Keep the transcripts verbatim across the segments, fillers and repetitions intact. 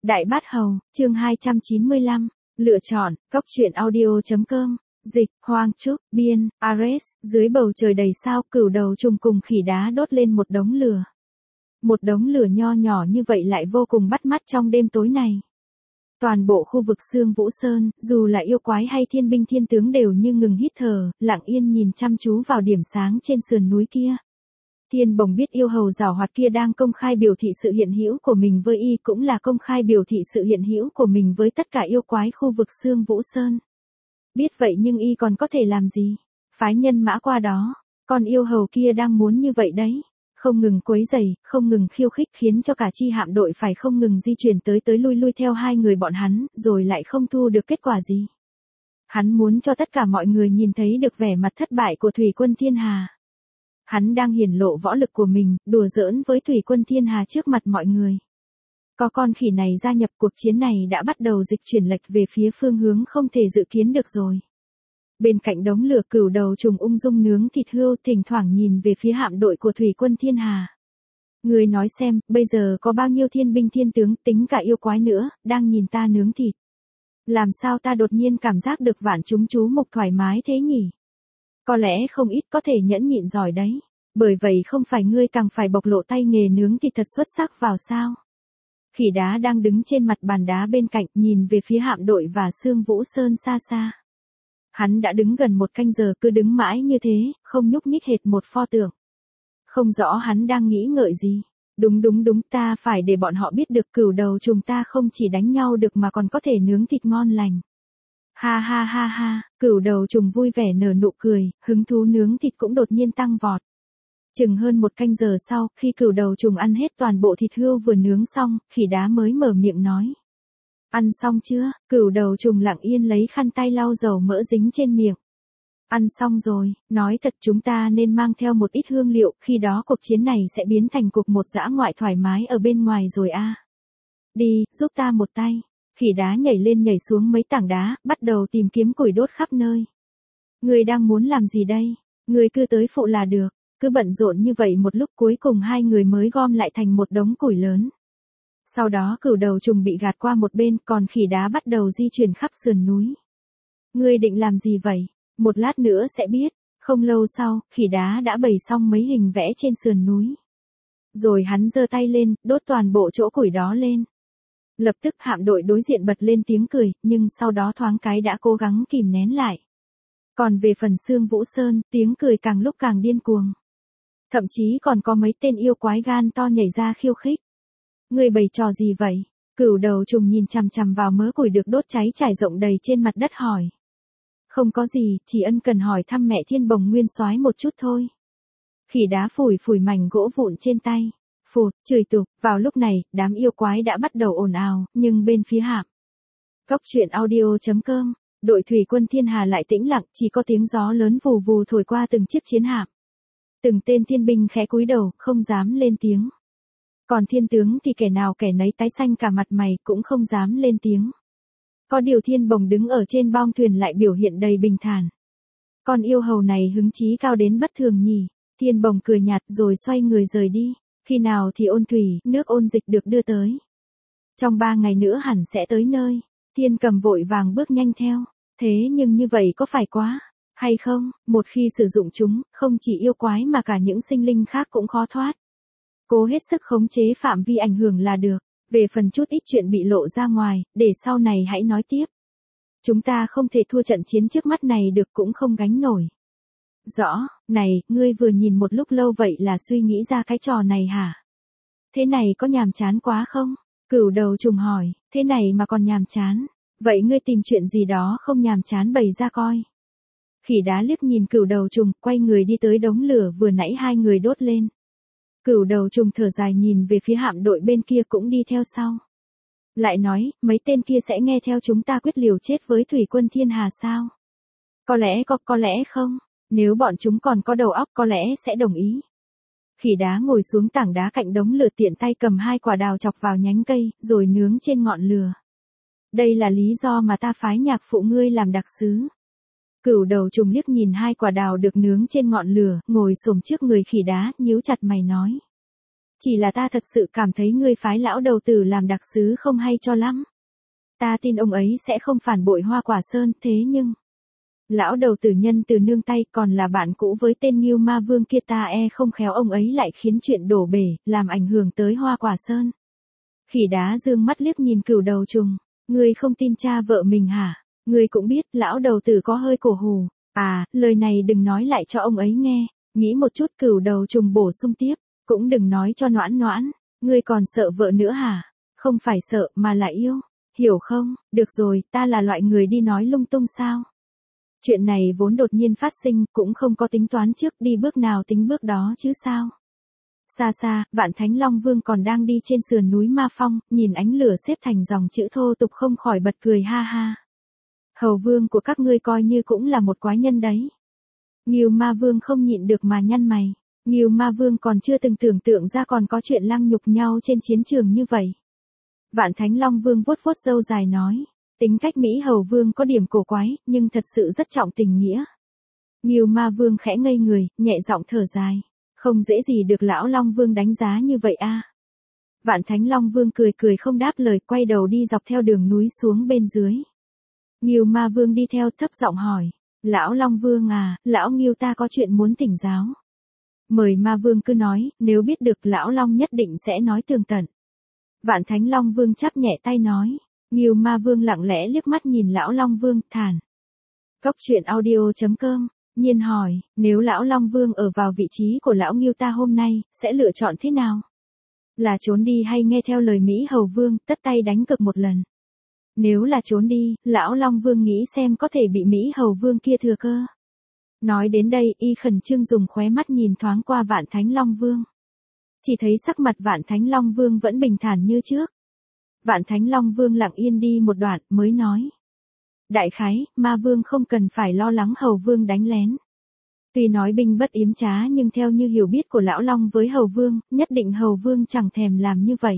Đại Bát Hầu, chương hai trăm chín mươi lăm, lựa chọn, cóc truyện audio.com, dịch, Hoang Trúc, biên, Ares, dưới bầu trời đầy sao, cửu đầu trùng cùng khỉ đá đốt lên một đống lửa. Một đống lửa nho nhỏ như vậy lại vô cùng bắt mắt trong đêm tối này. Toàn bộ khu vực Sương Vũ Sơn, dù là yêu quái hay thiên binh thiên tướng đều như ngừng hít thở, lặng yên nhìn chăm chú vào điểm sáng trên sườn núi kia. Thiên Bồng biết yêu hầu giảo hoạt kia đang công khai biểu thị sự hiện hữu của mình với y, cũng là công khai biểu thị sự hiện hữu của mình với tất cả yêu quái khu vực Sương Vũ Sơn. Biết vậy nhưng y còn có thể làm gì? Phái nhân mã qua đó, con yêu hầu kia đang muốn như vậy đấy. Không ngừng quấy rầy, không ngừng khiêu khích khiến cho cả chi hạm đội phải không ngừng di chuyển tới tới lui lui theo hai người bọn hắn, rồi lại không thu được kết quả gì. Hắn muốn cho tất cả mọi người nhìn thấy được vẻ mặt thất bại của Thủy Quân Thiên Hà. Hắn đang hiển lộ võ lực của mình, đùa giỡn với Thủy Quân Thiên Hà trước mặt mọi người. Có con khỉ này gia nhập cuộc chiến này đã bắt đầu dịch chuyển lệch về phía phương hướng không thể dự kiến được rồi. Bên cạnh đống lửa, cửu đầu trùng ung dung nướng thịt hươu, thỉnh thoảng nhìn về phía hạm đội của Thủy Quân Thiên Hà. Người nói xem, bây giờ có bao nhiêu thiên binh thiên tướng, tính cả yêu quái nữa, đang nhìn ta nướng thịt. Làm sao ta đột nhiên cảm giác được vạn chúng chú mục thoải mái thế nhỉ? Có lẽ không ít có thể nhẫn nhịn giỏi đấy. Bởi vậy không phải ngươi càng phải bộc lộ tay nghề nướng thịt thật xuất sắc vào sao? Khỉ đá đang đứng trên mặt bàn đá bên cạnh, nhìn về phía hạm đội và Sương Vũ Sơn xa xa. Hắn đã đứng gần một canh giờ, cứ đứng mãi như thế, không nhúc nhích hệt một pho tượng. Không rõ hắn đang nghĩ ngợi gì. Đúng đúng đúng, ta phải để bọn họ biết được cửu đầu trùng ta không chỉ đánh nhau được mà còn có thể nướng thịt ngon lành. Ha ha ha ha, cửu đầu trùng vui vẻ nở nụ cười, hứng thú nướng thịt cũng đột nhiên tăng vọt. Chừng hơn một canh giờ sau, khi cửu đầu trùng ăn hết toàn bộ thịt hươu vừa nướng xong, khỉ đá mới mở miệng nói. Ăn xong chưa? Cửu đầu trùng lặng yên lấy khăn tay lau dầu mỡ dính trên miệng. Ăn xong rồi, nói thật chúng ta nên mang theo một ít hương liệu, khi đó cuộc chiến này sẽ biến thành cuộc một dã ngoại thoải mái ở bên ngoài rồi a. À. Đi, giúp ta một tay. Khỉ đá nhảy lên nhảy xuống mấy tảng đá, bắt đầu tìm kiếm củi đốt khắp nơi. Ngươi đang muốn làm gì đây? Ngươi cứ tới phụ là được. Cứ bận rộn như vậy một lúc cuối cùng hai người mới gom lại thành một đống củi lớn. Sau đó cửu đầu trùng bị gạt qua một bên, còn khỉ đá bắt đầu di chuyển khắp sườn núi. Ngươi định làm gì vậy? Một lát nữa sẽ biết. Không lâu sau, khỉ đá đã bày xong mấy hình vẽ trên sườn núi. Rồi hắn giơ tay lên, đốt toàn bộ chỗ củi đó lên. Lập tức hạm đội đối diện bật lên tiếng cười, nhưng sau đó thoáng cái đã cố gắng kìm nén lại. Còn về phần Sương Vũ Sơn, tiếng cười càng lúc càng điên cuồng. Thậm chí còn có mấy tên yêu quái gan to nhảy ra khiêu khích. Người bày trò gì vậy? Cửu đầu trùng nhìn chằm chằm vào mớ củi được đốt cháy trải rộng đầy trên mặt đất hỏi. Không có gì, chỉ ân cần hỏi thăm mẹ Thiên Bồng Nguyên Soái một chút thôi. Khỉ đá phủi phủi mảnh gỗ vụn trên tay. Phụt, chửi tục, vào lúc này, đám yêu quái đã bắt đầu ồn ào, nhưng bên phía hạm. Cóc truyện audio.com, đội Thủy Quân Thiên Hà lại tĩnh lặng, chỉ có tiếng gió lớn vù vù thổi qua từng chiếc chiến hạm. Từng tên thiên binh khẽ cúi đầu, không dám lên tiếng. Còn thiên tướng thì kẻ nào kẻ nấy tái xanh cả mặt mày, cũng không dám lên tiếng. Có điều Thiên Bồng đứng ở trên bong thuyền lại biểu hiện đầy bình thản. Con yêu hầu này hứng chí cao đến bất thường nhỉ. Thiên Bồng cười nhạt rồi xoay người rời đi. Khi nào thì ôn thủy, nước ôn dịch được đưa tới. Trong ba ngày nữa hẳn sẽ tới nơi. Thiên Cầm vội vàng bước nhanh theo. Thế nhưng như vậy có phải quá, hay không? Một khi sử dụng chúng, không chỉ yêu quái mà cả những sinh linh khác cũng khó thoát. Cố hết sức khống chế phạm vi ảnh hưởng là được. Về phần chút ít chuyện bị lộ ra ngoài, để sau này hãy nói tiếp. Chúng ta không thể thua trận chiến trước mắt này được, cũng không gánh nổi. Rõ, này, ngươi vừa nhìn một lúc lâu vậy là suy nghĩ ra cái trò này hả? Thế này có nhàm chán quá không? Cửu đầu trùng hỏi, thế này mà còn nhàm chán. Vậy ngươi tìm chuyện gì đó không nhàm chán bày ra coi. Khỉ đá liếc nhìn cửu đầu trùng, quay người đi tới đống lửa vừa nãy hai người đốt lên. Cửu đầu trùng thở dài nhìn về phía hạm đội bên kia cũng đi theo sau. Lại nói, mấy tên kia sẽ nghe theo chúng ta quyết liều chết với Thủy Quân Thiên Hà sao? Có lẽ có, có lẽ không. Nếu bọn chúng còn có đầu óc có lẽ sẽ đồng ý. Khỉ đá ngồi xuống tảng đá cạnh đống lửa, tiện tay cầm hai quả đào chọc vào nhánh cây, rồi nướng trên ngọn lửa. Đây là lý do mà ta phái nhạc phụ ngươi làm đặc sứ. Cửu đầu trùng liếc nhìn hai quả đào được nướng trên ngọn lửa, ngồi xổm trước người khỉ đá, nhíu chặt mày nói. Chỉ là ta thật sự cảm thấy ngươi phái lão đầu tử làm đặc sứ không hay cho lắm. Ta tin ông ấy sẽ không phản bội Hoa Quả Sơn, thế nhưng... Lão đầu tử nhân từ nương tay còn là bạn cũ với tên Ngưu Ma Vương kia, ta e không khéo ông ấy lại khiến chuyện đổ bể, làm ảnh hưởng tới Hoa Quả Sơn. Khỉ đá dương mắt liếc nhìn Cửu Đầu Trùng, ngươi không tin cha vợ mình hả? Ngươi cũng biết lão đầu tử có hơi cổ hù. À, lời này đừng nói lại cho ông ấy nghe. Nghĩ một chút, Cửu Đầu Trùng bổ sung tiếp, cũng đừng nói cho Noãn Noãn, ngươi còn sợ vợ nữa hả? Không phải sợ mà là yêu, hiểu không? Được rồi, ta là loại người đi nói lung tung sao? Chuyện này vốn đột nhiên phát sinh, cũng không có tính toán trước, đi bước nào tính bước đó chứ sao. Xa xa, Vạn Thánh Long Vương còn đang đi trên sườn núi Ma Phong, nhìn ánh lửa xếp thành dòng chữ thô tục không khỏi bật cười ha ha. Hầu vương của các ngươi coi như cũng là một quái nhân đấy. Ngưu Ma Vương không nhịn được mà nhăn mày. Ngưu Ma Vương còn chưa từng tưởng tượng ra còn có chuyện lăng nhục nhau trên chiến trường như vậy. Vạn Thánh Long Vương vuốt vuốt râu dài nói. Tính cách Mỹ Hầu Vương có điểm cổ quái, nhưng thật sự rất trọng tình nghĩa. Ngưu Ma Vương khẽ ngây người, nhẹ giọng thở dài. Không dễ gì được lão Long Vương đánh giá như vậy a. Vạn Thánh Long Vương cười cười không đáp lời, quay đầu đi dọc theo đường núi xuống bên dưới. Ngưu Ma Vương đi theo, thấp giọng hỏi. Lão Long Vương à, lão Ngưu ta có chuyện muốn thỉnh giáo. Mời Ma Vương cứ nói, nếu biết được lão Long nhất định sẽ nói tường tận. Vạn Thánh Long Vương chắp nhẹ tay nói. Ngưu Ma Vương lặng lẽ liếc mắt nhìn lão Long Vương, thản. Cốc truyện audio chấm com, nhiên hỏi, nếu lão Long Vương ở vào vị trí của lão Ngưu ta hôm nay, sẽ lựa chọn thế nào? Là trốn đi hay nghe theo lời Mỹ Hầu Vương, tất tay đánh cược một lần? Nếu là trốn đi, lão Long Vương nghĩ xem có thể bị Mỹ Hầu Vương kia thừa cơ. Nói đến đây, y khẩn trương dùng khóe mắt nhìn thoáng qua Vạn Thánh Long Vương. Chỉ thấy sắc mặt Vạn Thánh Long Vương vẫn bình thản như trước. Vạn Thánh Long Vương lặng yên đi một đoạn, mới nói. Đại khái, Ma Vương không cần phải lo lắng Hầu Vương đánh lén. Tuy nói binh bất yếm trá nhưng theo như hiểu biết của Lão Long với Hầu Vương, nhất định Hầu Vương chẳng thèm làm như vậy.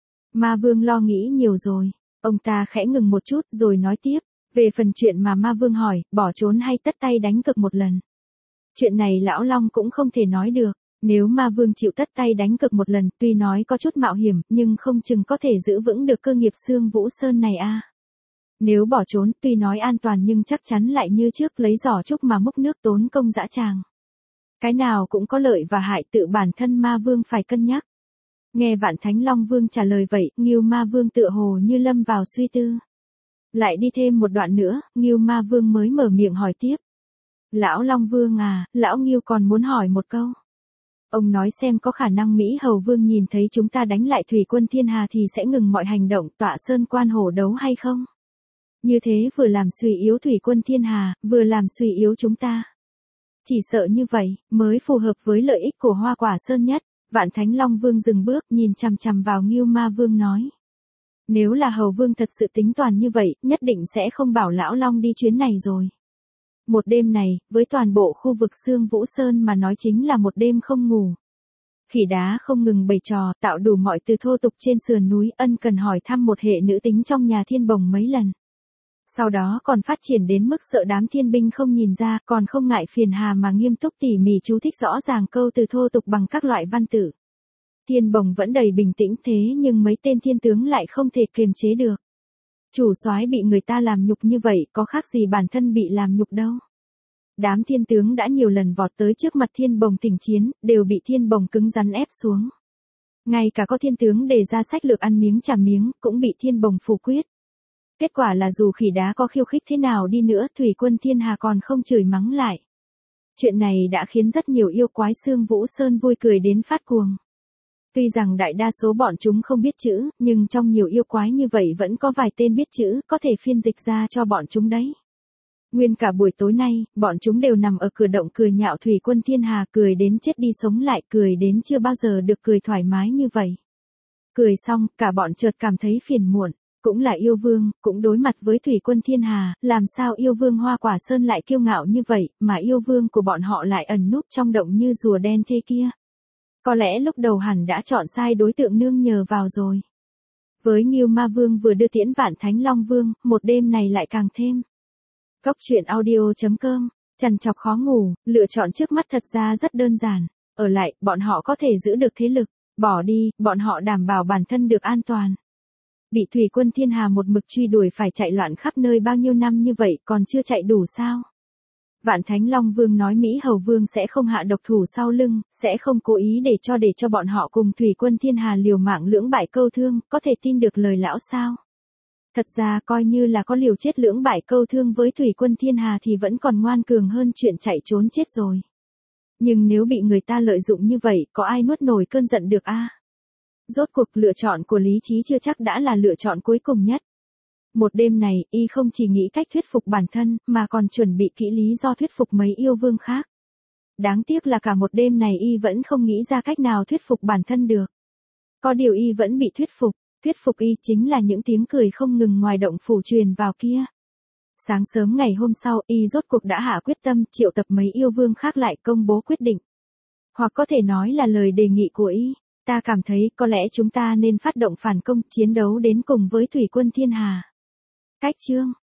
Ma Vương lo nghĩ nhiều rồi. Ông ta khẽ ngừng một chút rồi nói tiếp. Về phần chuyện mà Ma Vương hỏi, bỏ trốn hay tất tay đánh cược một lần. Chuyện này Lão Long cũng không thể nói được. Nếu Ma Vương chịu tất tay đánh cược một lần, tuy nói có chút mạo hiểm, nhưng không chừng có thể giữ vững được cơ nghiệp Xương Vũ Sơn này a. Nếu bỏ trốn, tuy nói an toàn nhưng chắc chắn lại như trước lấy giỏ trúc mà múc nước tốn công dã tràng. Cái nào cũng có lợi và hại, tự bản thân Ma Vương phải cân nhắc. Nghe Vạn Thánh Long Vương trả lời vậy, Ngưu Ma Vương tựa hồ như lâm vào suy tư. Lại đi thêm một đoạn nữa, Ngưu Ma Vương mới mở miệng hỏi tiếp. Lão Long Vương à, lão Ngưu còn muốn hỏi một câu. Ông nói xem có khả năng Mỹ Hầu Vương nhìn thấy chúng ta đánh lại thủy quân thiên hà thì sẽ ngừng mọi hành động tọa sơn quan hổ đấu hay không? Như thế vừa làm suy yếu thủy quân thiên hà, vừa làm suy yếu chúng ta. Chỉ sợ như vậy, mới phù hợp với lợi ích của Hoa Quả Sơn nhất. Vạn Thánh Long Vương dừng bước nhìn chằm chằm vào Ngưu Ma Vương nói. Nếu là Hầu Vương thật sự tính toàn như vậy, nhất định sẽ không bảo Lão Long đi chuyến này rồi. Một đêm này, với toàn bộ khu vực Xương Vũ Sơn mà nói chính là một đêm không ngủ. Khỉ đá không ngừng bày trò, tạo đủ mọi từ thô tục trên sườn núi, ân cần hỏi thăm một hệ nữ tính trong nhà Thiên Bồng mấy lần. Sau đó còn phát triển đến mức sợ đám thiên binh không nhìn ra, còn không ngại phiền hà mà nghiêm túc tỉ mỉ chú thích rõ ràng câu từ thô tục bằng các loại văn tự. Thiên Bồng vẫn đầy bình tĩnh thế nhưng mấy tên thiên tướng lại không thể kiềm chế được. Chủ soái bị người ta làm nhục như vậy có khác gì bản thân bị làm nhục đâu. Đám thiên tướng đã nhiều lần vọt tới trước mặt Thiên Bồng thỉnh chiến, đều bị Thiên Bồng cứng rắn ép xuống. Ngay cả có thiên tướng đề ra sách lược ăn miếng trả miếng, cũng bị Thiên Bồng phủ quyết. Kết quả là dù khỉ đá có khiêu khích thế nào đi nữa, thủy quân thiên hà còn không chửi mắng lại. Chuyện này đã khiến rất nhiều yêu quái Xương Vũ Sơn vui cười đến phát cuồng. Tuy rằng đại đa số bọn chúng không biết chữ, nhưng trong nhiều yêu quái như vậy vẫn có vài tên biết chữ, có thể phiên dịch ra cho bọn chúng đấy. Nguyên cả buổi tối nay, bọn chúng đều nằm ở cửa động cười nhạo thủy quân thiên hà, cười đến chết đi sống lại, cười đến chưa bao giờ được cười thoải mái như vậy. Cười xong, cả bọn chợt cảm thấy phiền muộn. Cũng là yêu vương, cũng đối mặt với thủy quân thiên hà, làm sao yêu vương Hoa Quả Sơn lại kiêu ngạo như vậy, mà yêu vương của bọn họ lại ẩn núp trong động như rùa đen thế kia. Có lẽ lúc đầu hẳn đã chọn sai đối tượng nương nhờ vào rồi. Với Ngưu Ma Vương vừa đưa tiễn Vạn Thánh Long Vương, một đêm này lại càng thêm. Cốc truyện audio chấm com, trằn trọc khó ngủ, lựa chọn trước mắt thật ra rất đơn giản. Ở lại, bọn họ có thể giữ được thế lực. Bỏ đi, bọn họ đảm bảo bản thân được an toàn. Bị thủy quân thiên hà một mực truy đuổi phải chạy loạn khắp nơi bao nhiêu năm như vậy còn chưa chạy đủ sao? Vạn Thánh Long Vương nói Mỹ Hầu Vương sẽ không hạ độc thủ sau lưng, sẽ không cố ý để cho để cho bọn họ cùng thủy quân thiên hà liều mạng lưỡng bại câu thương, có thể tin được lời lão sao? Thật ra coi như là có liều chết lưỡng bại câu thương với thủy quân thiên hà thì vẫn còn ngoan cường hơn chuyện chạy trốn chết rồi. Nhưng nếu bị người ta lợi dụng như vậy, có ai nuốt nổi cơn giận được a? Rốt cuộc lựa chọn của lý trí chưa chắc đã là lựa chọn cuối cùng nhất. Một đêm này, y không chỉ nghĩ cách thuyết phục bản thân, mà còn chuẩn bị kỹ lý do thuyết phục mấy yêu vương khác. Đáng tiếc là cả một đêm này y vẫn không nghĩ ra cách nào thuyết phục bản thân được. Có điều y vẫn bị thuyết phục, thuyết phục y chính là những tiếng cười không ngừng ngoài động phủ truyền vào kia. Sáng sớm ngày hôm sau, y rốt cuộc đã hạ quyết tâm triệu tập mấy yêu vương khác lại công bố quyết định. Hoặc có thể nói là lời đề nghị của y. Ta cảm thấy có lẽ chúng ta nên phát động phản công chiến đấu đến cùng với thủy quân thiên hà. Cách chương